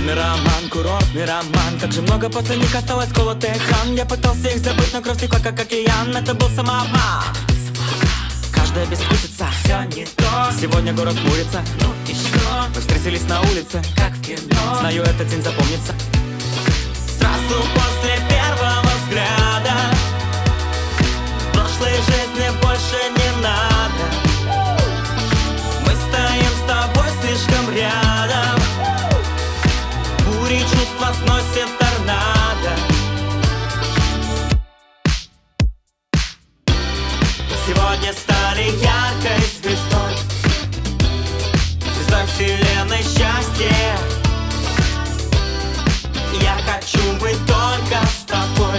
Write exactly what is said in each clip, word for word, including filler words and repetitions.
Фильмный роман, курортный роман. Как же много после них осталось колотых ран. Я пытался их забыть, но кровь текла как океан. Это был самообман. Каждая безвкусица, все не то. Сегодня город курится, ну и что? Мы встретились на улице, как в кино. Знаю, этот день запомнится. Сразу после первого взгляда прошлой жизни больше не надо. Мы стоим с тобой слишком рядом. Бури чувства сносит торнадо. Сегодня стали яркой звездой, звездой вселенной счастья. Я хочу быть только с тобой,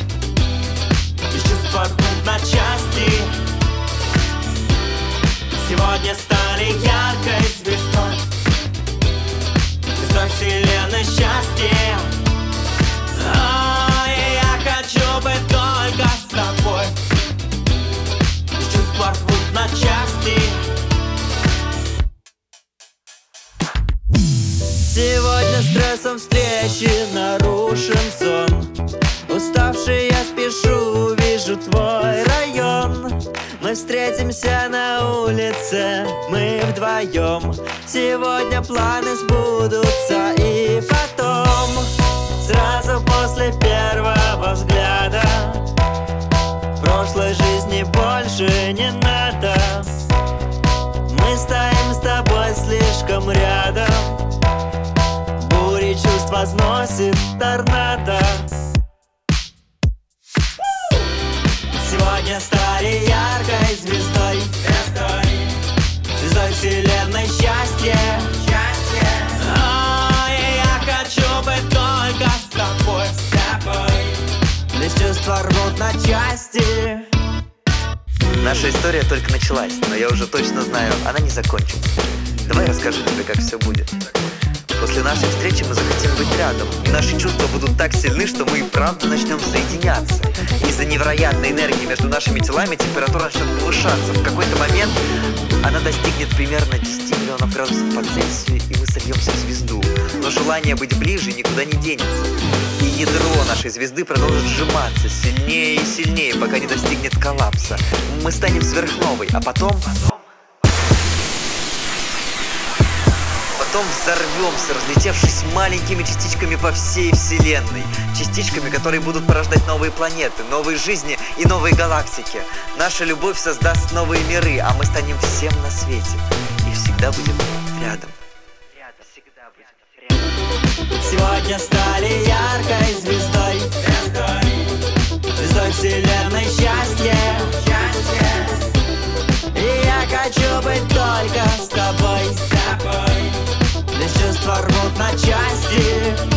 и чувства рвут на части. Сегодня стали яркой звездой, звездой вселенной счастья. А, я хочу быть только с тобой, и чувства рвут на части. Сегодня стрессом встречи нарушен сон. Уставший я спешу, вижу твой район. Мы встретимся на улице, мы вдвоем. Сегодня планы сбудутся, и потом, сразу после первого взгляда, прошлой жизни больше не надо. Мы стоим с тобой слишком рядом. Бури чувств возносит торнадо. Сегодня стали яркой звездой, звездой, звездой вселенной счастья. А, я хочу быть только с тобой, с тобой. Лишь чувства рвут на части. Наша история только началась, но я уже точно знаю, она не закончится. Давай расскажу тебе, как все будет. После нашей встречи мы захотим быть рядом, и наши чувства будут так сильны, что мы и правда начнем соединяться. Из-за невероятной энергии между нашими телами температура начнет повышаться. В какой-то момент она достигнет примерно десяти миллионов градусов по Цельсию, и мы сольемся в звезду. Но желание быть ближе никуда не денется. И ядро нашей звезды продолжит сжиматься сильнее и сильнее, пока не достигнет коллапса. Мы станем сверхновой, а потом... Потом взорвемся, разлетевшись маленькими частичками по всей вселенной. Частичками, которые будут порождать новые планеты, новые жизни и новые галактики. Наша любовь создаст новые миры, а мы станем всем на свете. И всегда будем рядом. Рядом, всегда будем рядом. Сегодня стали яркой звездой, звездой, звездой вселенной счастья. И я хочу быть только с тобой, с тобой. Лишь чувства рвут на части.